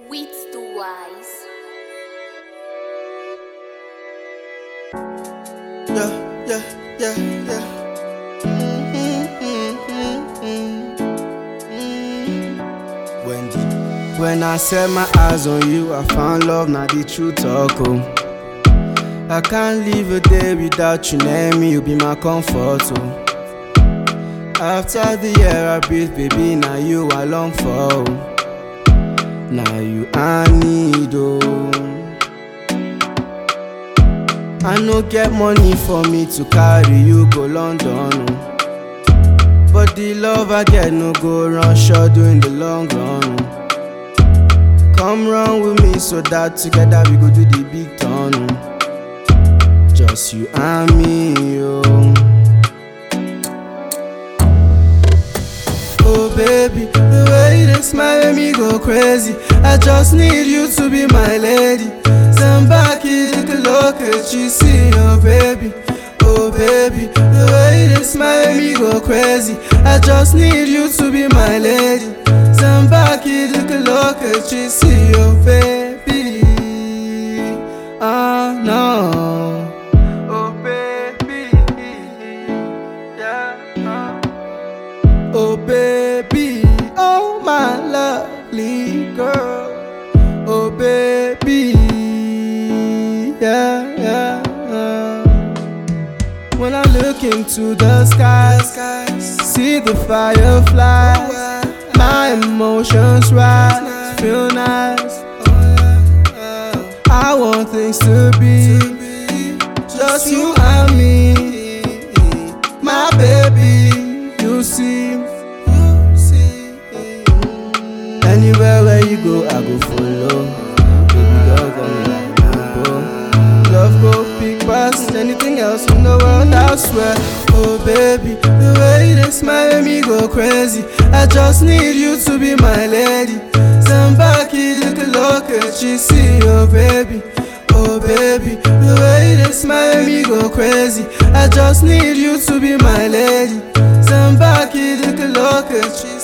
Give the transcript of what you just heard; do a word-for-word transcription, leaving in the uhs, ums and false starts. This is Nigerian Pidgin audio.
with the wise. Yeah, yeah, yeah, yeah. Wendy. When I set my eyes on you, I found love, not the true talk. Oh. I can't live a day without you near me, you be my comfort. Oh. After the year I breathe, baby, now you I long for. Oh. Now you I need. Oh. I no get money for me to carry you go London. Oh. But the love I get no go run short in the long run. Oh. Come run with me so that together we go do the big turn. Oh. Just you and me, oh. Oh baby, the way you smile make me go crazy. I just need you to be my lady. Stand back, you take a look at you, see, oh baby. Oh baby, the way you smile make me go crazy. I just need you to be my lady. Stand back, you take a look at you, see, oh baby. Ah, no. Oh baby, yeah. Oh baby, oh my lovely girl. Oh baby, yeah, yeah, yeah. When I look into the skies, see the fireflies, my emotions rise, feel nice. I want things to be just you and me, my baby. You see, anywhere where you go, I go follow. Baby girl, got me like Rambo. Love go big past anything else in the world, I swear. Oh baby, the way you smile make me go crazy. I just need you to be my lady. Stand back, you take a look at you, see, oh baby. Oh baby, the way you smile make me go crazy. I just need you to be my lady. Stand back, you take a look at you.